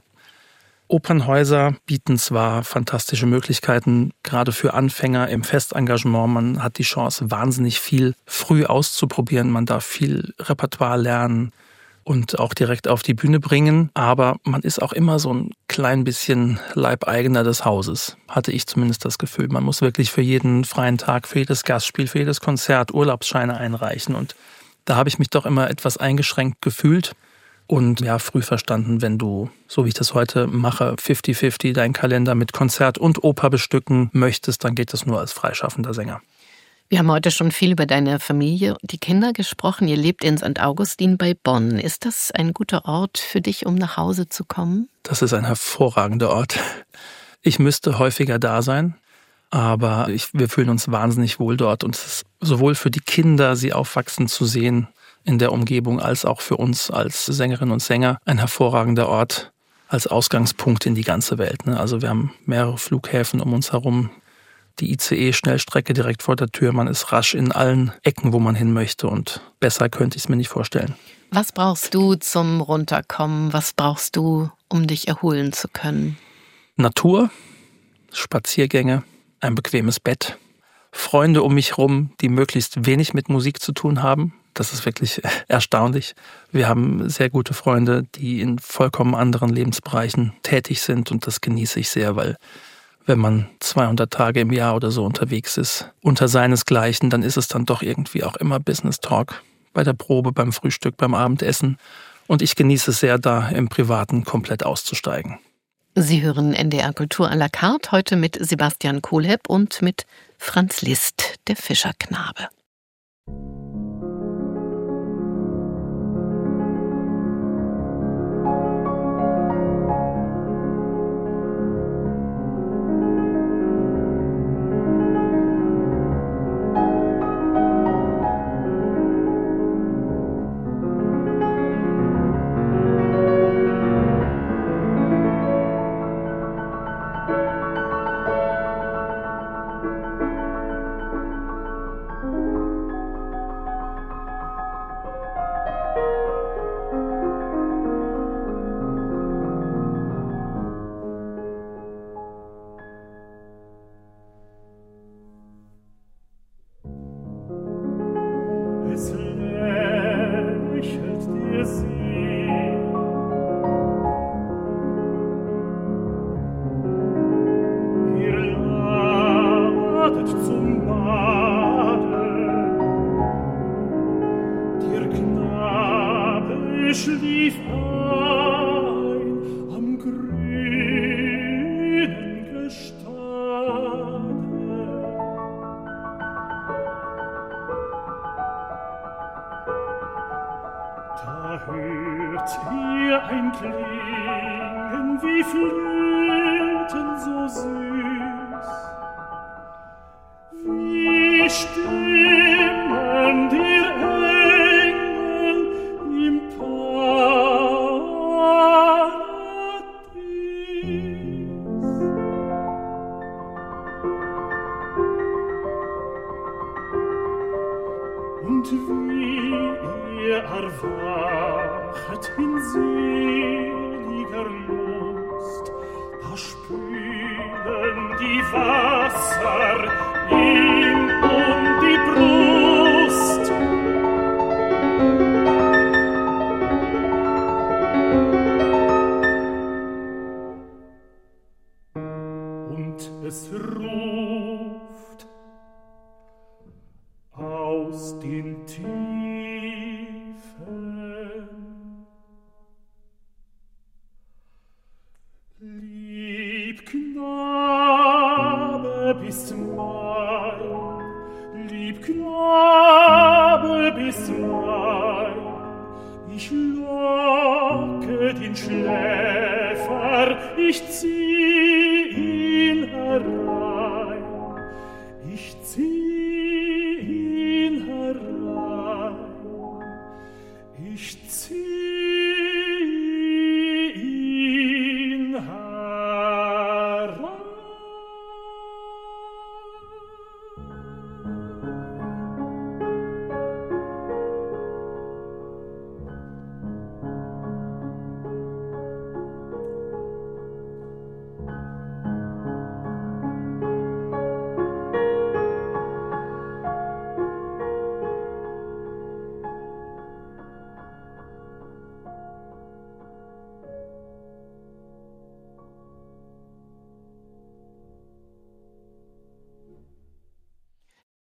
Speaker 3: Opernhäuser bieten zwar fantastische Möglichkeiten, gerade für Anfänger im Festengagement. Man hat die Chance, wahnsinnig viel früh auszuprobieren. Man darf viel Repertoire lernen und auch direkt auf die Bühne bringen. Aber man ist auch immer so ein klein bisschen Leibeigener des Hauses, hatte ich zumindest das Gefühl. Man muss wirklich für jeden freien Tag, für jedes Gastspiel, für jedes Konzert Urlaubsscheine einreichen. Und da habe ich mich doch immer etwas eingeschränkt gefühlt. Und ja, früh verstanden, wenn du, so wie ich das heute mache, 50-50 deinen Kalender mit Konzert und Oper bestücken möchtest, dann geht das nur als freischaffender Sänger.
Speaker 2: Wir haben heute schon viel über deine Familie und die Kinder gesprochen. Ihr lebt in St. Augustin bei Bonn. Ist das ein guter Ort für dich, um nach Hause zu kommen?
Speaker 3: Das ist ein hervorragender Ort. Ich müsste häufiger da sein, aber wir fühlen uns wahnsinnig wohl dort. Und es ist sowohl für die Kinder, sie aufwachsen zu sehen in der Umgebung, als auch für uns als Sängerinnen und Sänger ein hervorragender Ort als Ausgangspunkt in die ganze Welt. Also wir haben mehrere Flughäfen um uns herum, die ICE-Schnellstrecke direkt vor der Tür. Man ist rasch in allen Ecken, wo man hin möchte und besser könnte ich es mir nicht vorstellen.
Speaker 2: Was brauchst du zum Runterkommen? Was brauchst du, um dich erholen zu können?
Speaker 3: Natur, Spaziergänge, ein bequemes Bett, Freunde um mich herum, die möglichst wenig mit Musik zu tun haben. Das ist wirklich erstaunlich. Wir haben sehr gute Freunde, die in vollkommen anderen Lebensbereichen tätig sind und das genieße ich sehr, weil wenn man 200 Tage im Jahr oder so unterwegs ist, unter seinesgleichen, dann ist es dann doch irgendwie auch immer Business Talk. Bei der Probe, beim Frühstück, beim Abendessen. Und ich genieße es sehr, da im Privaten komplett auszusteigen.
Speaker 2: Sie hören NDR Kultur à la carte, heute mit Sebastian Kohlhepp und mit Franz Liszt, der Fischerknabe.
Speaker 4: Und wie ihr erwachet in seliger Lust, da spülen die Wasser ihm um die Brust. Und es ruft aus den Tiefen. Lieb Knabe, bist mein, lieb Knabe, bist mein, ich locke den Schläfer, ich zieh ihn herein, ich zieh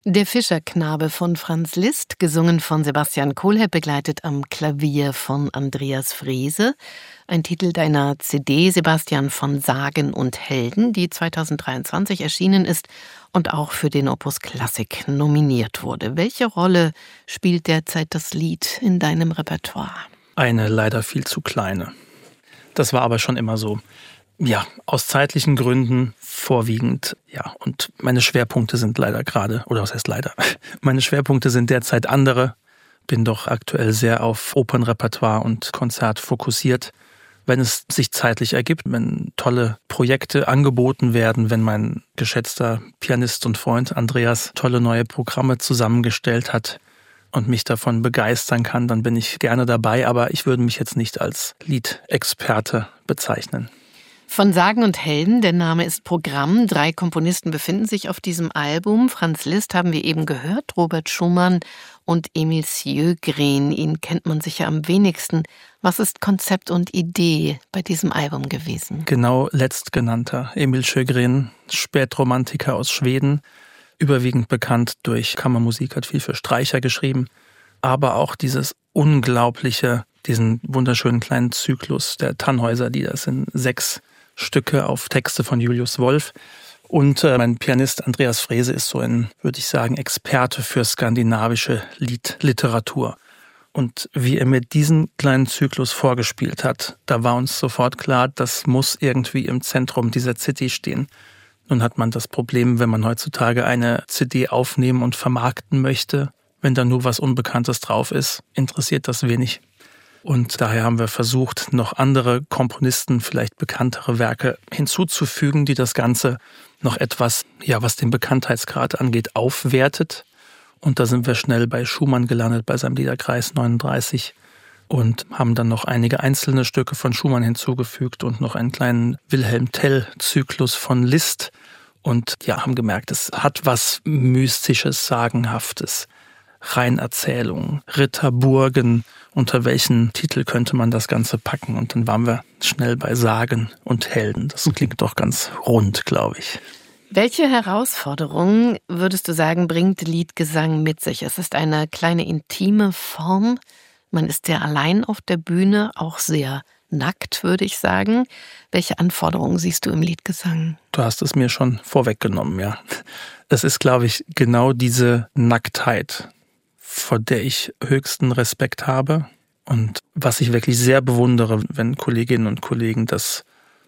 Speaker 2: Der Fischerknabe von Franz Liszt, gesungen von Sebastian Kohlhepp, begleitet am Klavier von Andreas Frese. Ein Titel deiner CD, Sebastian, von Sagen und Helden, die 2023 erschienen ist und auch für den Opus Klassik nominiert wurde. Welche Rolle spielt derzeit das Lied in deinem Repertoire?
Speaker 3: Eine leider viel zu kleine. Das war aber schon immer so. Ja, aus zeitlichen Gründen vorwiegend, ja. Und meine Schwerpunkte sind leider gerade, oder was heißt leider? Meine Schwerpunkte sind derzeit andere. Bin doch aktuell sehr auf Opernrepertoire und Konzert fokussiert. Wenn es sich zeitlich ergibt, wenn tolle Projekte angeboten werden, wenn mein geschätzter Pianist und Freund Andreas tolle neue Programme zusammengestellt hat und mich davon begeistern kann, dann bin ich gerne dabei. Aber ich würde mich jetzt nicht als Liedexperte bezeichnen.
Speaker 2: Von Sagen und Helden, der Name ist Programm. 3 Komponisten befinden sich auf diesem Album. Franz Liszt haben wir eben gehört, Robert Schumann und Emil Sjögren. Ihn kennt man sicher am wenigsten. Was ist Konzept und Idee bei diesem Album gewesen?
Speaker 3: Genau letztgenannter Emil Sjögren, Spätromantiker aus Schweden, überwiegend bekannt durch Kammermusik, hat viel für Streicher geschrieben, aber auch dieses unglaubliche, diesen wunderschönen kleinen Zyklus der Tannhäuser-Lieder. Das sind 6 Stücke auf Texte von Julius Wolf. Und mein Pianist Andreas Frese ist so ein, würde ich sagen, Experte für skandinavische Liedliteratur. Und wie er mir diesen kleinen Zyklus vorgespielt hat, da war uns sofort klar, das muss irgendwie im Zentrum dieser CD stehen. Nun hat man das Problem, wenn man heutzutage eine CD aufnehmen und vermarkten möchte, wenn da nur was Unbekanntes drauf ist, interessiert das wenig. Und daher haben wir versucht, noch andere Komponisten, vielleicht bekanntere Werke hinzuzufügen, die das Ganze noch etwas, ja, was den Bekanntheitsgrad angeht, aufwertet. Und da sind wir schnell bei Schumann gelandet, bei seinem Liederkreis 39 und haben dann noch einige einzelne Stücke von Schumann hinzugefügt und noch einen kleinen Wilhelm Tell-Zyklus von Liszt. Und ja, haben gemerkt, es hat was Mystisches, Sagenhaftes. Reinerzählungen, Ritterburgen, unter welchen Titel könnte man das Ganze packen? Und dann waren wir schnell bei Sagen und Helden. Das klingt doch ganz rund, glaube ich.
Speaker 2: Welche Herausforderungen, würdest du sagen, bringt Liedgesang mit sich? Es ist eine kleine intime Form. Man ist sehr allein auf der Bühne, auch sehr nackt, würde ich sagen. Welche Anforderungen siehst du im Liedgesang?
Speaker 3: Du hast es mir schon vorweggenommen, ja. Es ist, glaube ich, genau diese Nacktheit, vor der ich höchsten Respekt habe und was ich wirklich sehr bewundere, wenn Kolleginnen und Kollegen das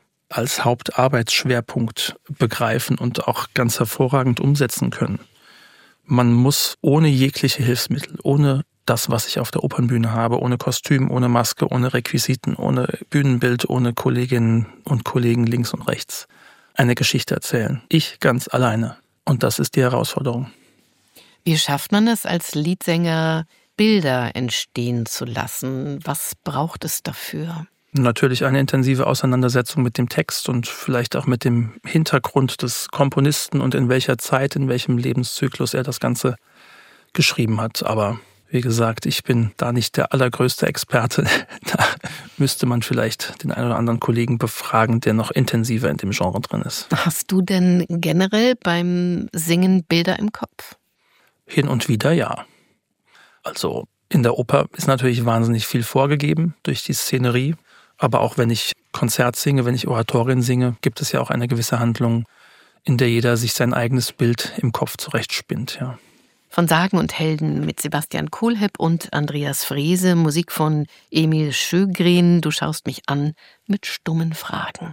Speaker 3: als Hauptarbeitsschwerpunkt begreifen und auch ganz hervorragend umsetzen können. Man muss ohne jegliche Hilfsmittel, ohne das, was ich auf der Opernbühne habe, ohne Kostüm, ohne Maske, ohne Requisiten, ohne Bühnenbild, ohne Kolleginnen und Kollegen links und rechts, eine Geschichte erzählen. Ich ganz alleine. Und das ist die Herausforderung.
Speaker 2: Wie schafft man es als Liedsänger, Bilder entstehen zu lassen? Was braucht es dafür?
Speaker 3: Natürlich eine intensive Auseinandersetzung mit dem Text und vielleicht auch mit dem Hintergrund des Komponisten und in welcher Zeit, in welchem Lebenszyklus er das Ganze geschrieben hat. Aber wie gesagt, ich bin da nicht der allergrößte Experte. Da müsste man vielleicht den einen oder anderen Kollegen befragen, der noch intensiver in dem Genre drin ist.
Speaker 2: Hast du denn generell beim Singen Bilder im Kopf?
Speaker 3: Hin und wieder ja. Also in der Oper ist natürlich wahnsinnig viel vorgegeben durch die Szenerie. Aber auch wenn ich Konzert singe, wenn ich Oratorien singe, gibt es ja auch eine gewisse Handlung, in der jeder sich sein eigenes Bild im Kopf zurechtspinnt, ja.
Speaker 2: Von Sagen und Helden mit Sebastian Kohlhepp und Andreas Frese, Musik von Emil Sjögren. Du schaust mich an mit stummen Fragen.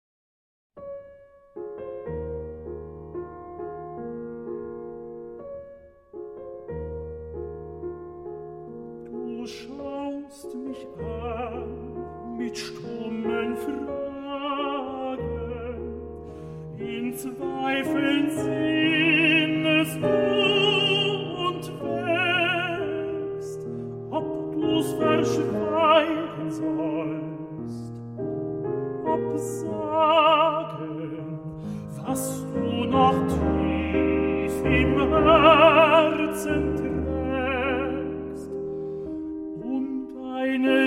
Speaker 4: Du schaust mich an mit stummen Fragen, in Zweifeln sinnest du und wägst, ob du's verschweigen sollst, ob sagen, was du noch tief im Herzen trägst, deine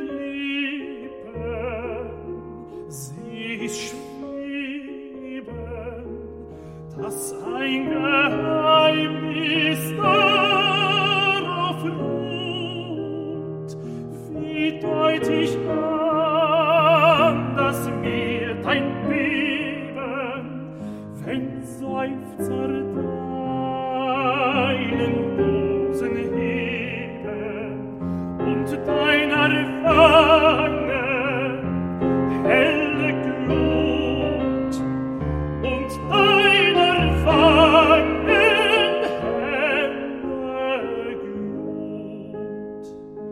Speaker 4: Lippen, sie schweben, dass ein Geheimnis deut ich an, dass mir dein Beben, wenn Seufzer deinen Busen heben und deiner Wangen helle Glut und deiner Wangen helle Glut.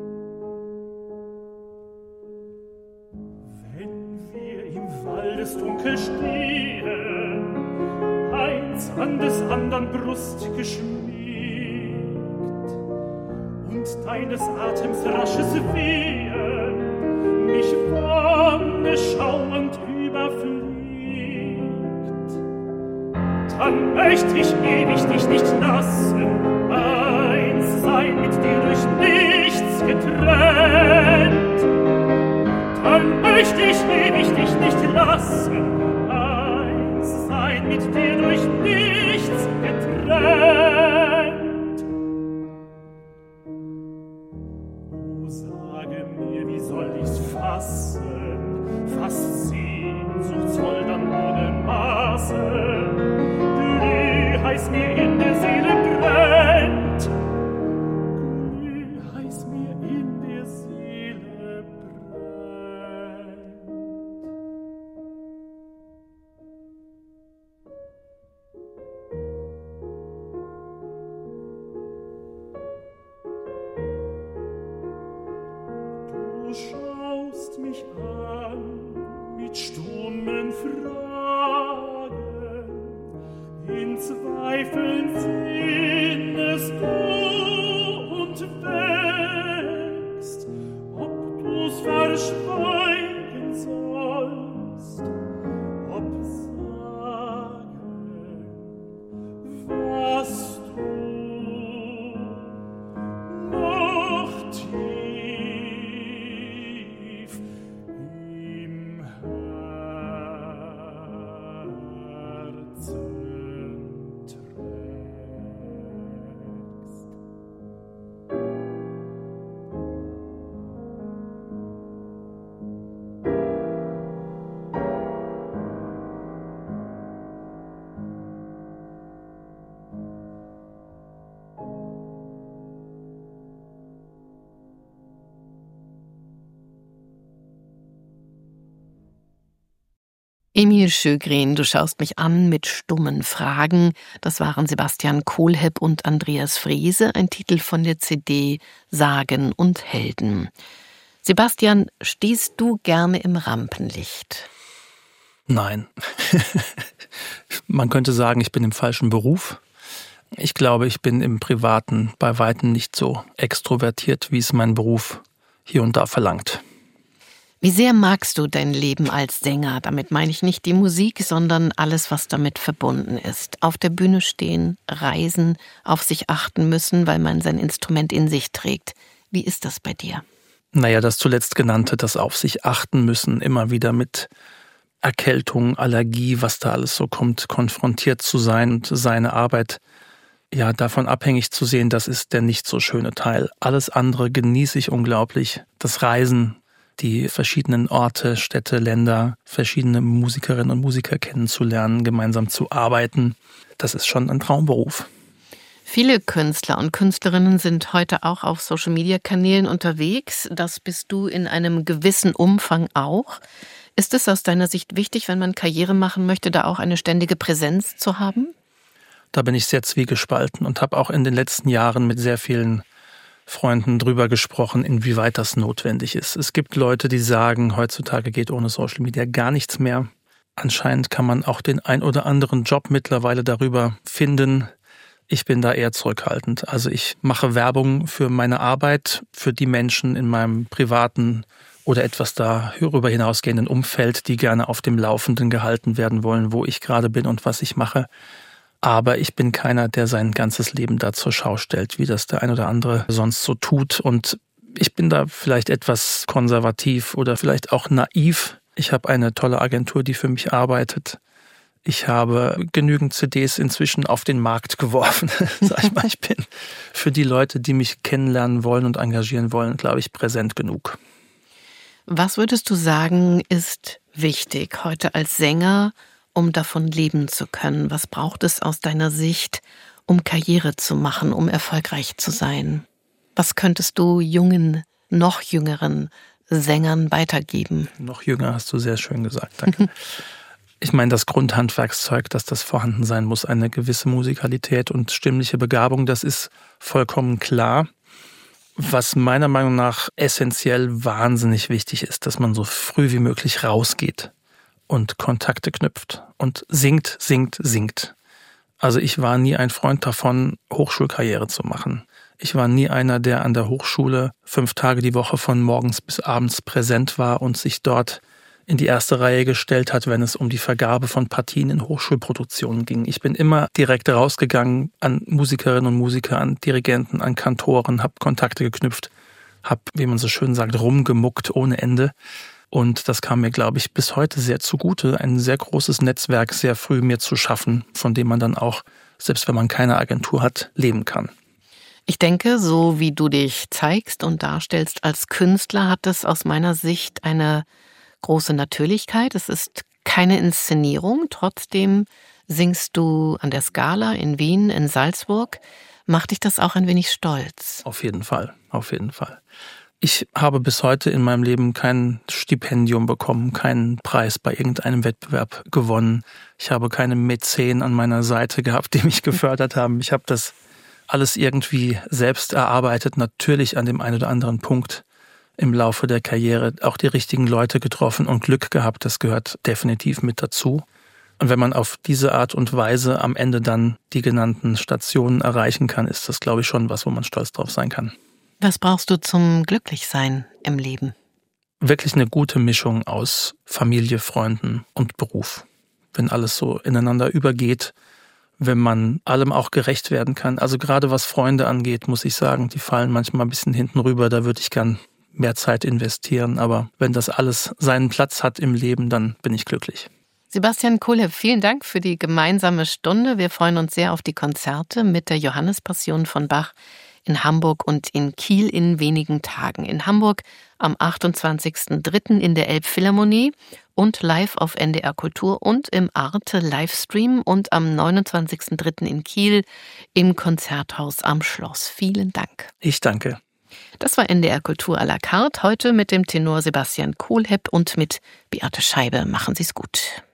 Speaker 4: Wenn wir im Waldesdunkel stehen, eins an des andern Brust geschmiegt, und deines Atems rasches Wehen mich wonneschauend überfliegt, dann möcht ich ewig dich nicht lassen, eins sein mit dir durch nichts getrennt. Dann möcht ich ewig dich nicht lassen, eins sein mit dir durch nichts getrennt. O, sage mir, wie soll ich's fassen, fast sehnsuchtsvoll dann ohne Maße. Glüh heiß mir in der Seele brennt, Glüh heiß mir in der Seele brennt. Du schaust mich an mit stummen Fragen, in Zweifeln sinnest du und wächst, ob du's verschweigen sollst, ob sagen, was du noch tief im Herzen trägst.
Speaker 2: Emil Sjögren, du schaust mich an mit stummen Fragen. Das waren Sebastian Kohlhepp und Andreas Frese, ein Titel von der CD Sagen und Helden. Sebastian, stehst du gerne im Rampenlicht?
Speaker 3: Nein. Man könnte sagen, ich bin im falschen Beruf. Ich glaube, ich bin im Privaten bei weitem nicht so extrovertiert, wie es mein Beruf hier und da verlangt.
Speaker 2: Wie sehr magst du dein Leben als Sänger? Damit meine ich nicht die Musik, sondern alles, was damit verbunden ist. Auf der Bühne stehen, reisen, auf sich achten müssen, weil man sein Instrument in sich trägt. Wie ist das bei dir?
Speaker 3: Naja, das zuletzt genannte, das auf sich achten müssen, immer wieder mit Erkältung, Allergie, was da alles so kommt, konfrontiert zu sein und seine Arbeit ja davon abhängig zu sehen, das ist der nicht so schöne Teil. Alles andere genieße ich unglaublich. Das Reisen, die verschiedenen Orte, Städte, Länder, verschiedene Musikerinnen und Musiker kennenzulernen, gemeinsam zu arbeiten, das ist schon ein Traumberuf.
Speaker 2: Viele Künstler und Künstlerinnen sind heute auch auf Social-Media-Kanälen unterwegs. Das bist du in einem gewissen Umfang auch. Ist es aus deiner Sicht wichtig, wenn man Karriere machen möchte, da auch eine ständige Präsenz zu haben?
Speaker 3: Da bin ich sehr zwiegespalten und habe auch in den letzten Jahren mit sehr vielen Freunden drüber gesprochen, inwieweit das notwendig ist. Es gibt Leute, die sagen, heutzutage geht ohne Social Media gar nichts mehr. Anscheinend kann man auch den ein oder anderen Job mittlerweile darüber finden. Ich bin da eher zurückhaltend. Also ich mache Werbung für meine Arbeit, für die Menschen in meinem privaten oder etwas darüber hinausgehenden Umfeld, die gerne auf dem Laufenden gehalten werden wollen, wo ich gerade bin und was ich mache. Aber ich bin keiner, der sein ganzes Leben da zur Schau stellt, wie das der ein oder andere sonst so tut. Und ich bin da vielleicht etwas konservativ oder vielleicht auch naiv. Ich habe eine tolle Agentur, die für mich arbeitet. Ich habe genügend CDs inzwischen auf den Markt geworfen. Sag ich mal, ich bin für die Leute, die mich kennenlernen wollen und engagieren wollen, glaube ich, präsent genug.
Speaker 2: Was würdest du sagen, ist wichtig heute als Sänger, um davon leben zu können? Was braucht es aus deiner Sicht, um Karriere zu machen, um erfolgreich zu sein? Was könntest du jungen, noch jüngeren Sängern weitergeben?
Speaker 3: Noch jünger hast du sehr schön gesagt, danke. Ich meine, das Grundhandwerkszeug, dass das vorhanden sein muss, eine gewisse Musikalität und stimmliche Begabung, das ist vollkommen klar. Was meiner Meinung nach essentiell wahnsinnig wichtig ist, dass man so früh wie möglich rausgeht und Kontakte knüpft und singt. Also ich war nie ein Freund davon, Hochschulkarriere zu machen. Ich war nie einer, der an der Hochschule 5 Tage die Woche von morgens bis abends präsent war und sich dort in die erste Reihe gestellt hat, wenn es um die Vergabe von Partien in Hochschulproduktionen ging. Ich bin immer direkt rausgegangen an Musikerinnen und Musiker, an Dirigenten, an Kantoren, habe Kontakte geknüpft, habe, wie man so schön sagt, rumgemuckt ohne Ende. Und das kam mir, glaube ich, bis heute sehr zugute, ein sehr großes Netzwerk sehr früh mir zu schaffen, von dem man dann auch, selbst wenn man keine Agentur hat, leben kann.
Speaker 2: Ich denke, so wie du dich zeigst und darstellst als Künstler, hat es aus meiner Sicht eine große Natürlichkeit. Es ist keine Inszenierung. Trotzdem singst du an der Scala in Wien, in Salzburg. Macht dich das auch ein wenig stolz?
Speaker 3: Auf jeden Fall, auf jeden Fall. Ich habe bis heute in meinem Leben kein Stipendium bekommen, keinen Preis bei irgendeinem Wettbewerb gewonnen. Ich habe keine Mäzen an meiner Seite gehabt, die mich gefördert haben. Ich habe das alles irgendwie selbst erarbeitet, natürlich an dem einen oder anderen Punkt im Laufe der Karriere auch die richtigen Leute getroffen und Glück gehabt, das gehört definitiv mit dazu. Und wenn man auf diese Art und Weise am Ende dann die genannten Stationen erreichen kann, ist das, glaube ich, schon was, wo man stolz drauf sein kann.
Speaker 2: Was brauchst du zum Glücklichsein im Leben?
Speaker 3: Wirklich eine gute Mischung aus Familie, Freunden und Beruf. Wenn alles so ineinander übergeht, wenn man allem auch gerecht werden kann. Also gerade was Freunde angeht, muss ich sagen, die fallen manchmal ein bisschen hinten rüber, da würde ich gern mehr Zeit investieren. Aber wenn das alles seinen Platz hat im Leben, dann bin ich glücklich.
Speaker 2: Sebastian Kohlhepp, vielen Dank für die gemeinsame Stunde. Wir freuen uns sehr auf die Konzerte mit der Johannespassion von Bach in Hamburg und in Kiel in wenigen Tagen. In Hamburg am 28.03. in der Elbphilharmonie und live auf NDR Kultur und im Arte Livestream und am 29.03. in Kiel im Konzerthaus am Schloss. Vielen Dank.
Speaker 3: Ich danke.
Speaker 2: Das war NDR Kultur à la carte, heute mit dem Tenor Sebastian Kohlhepp und mit Beate Scheibe. Machen Sie's gut.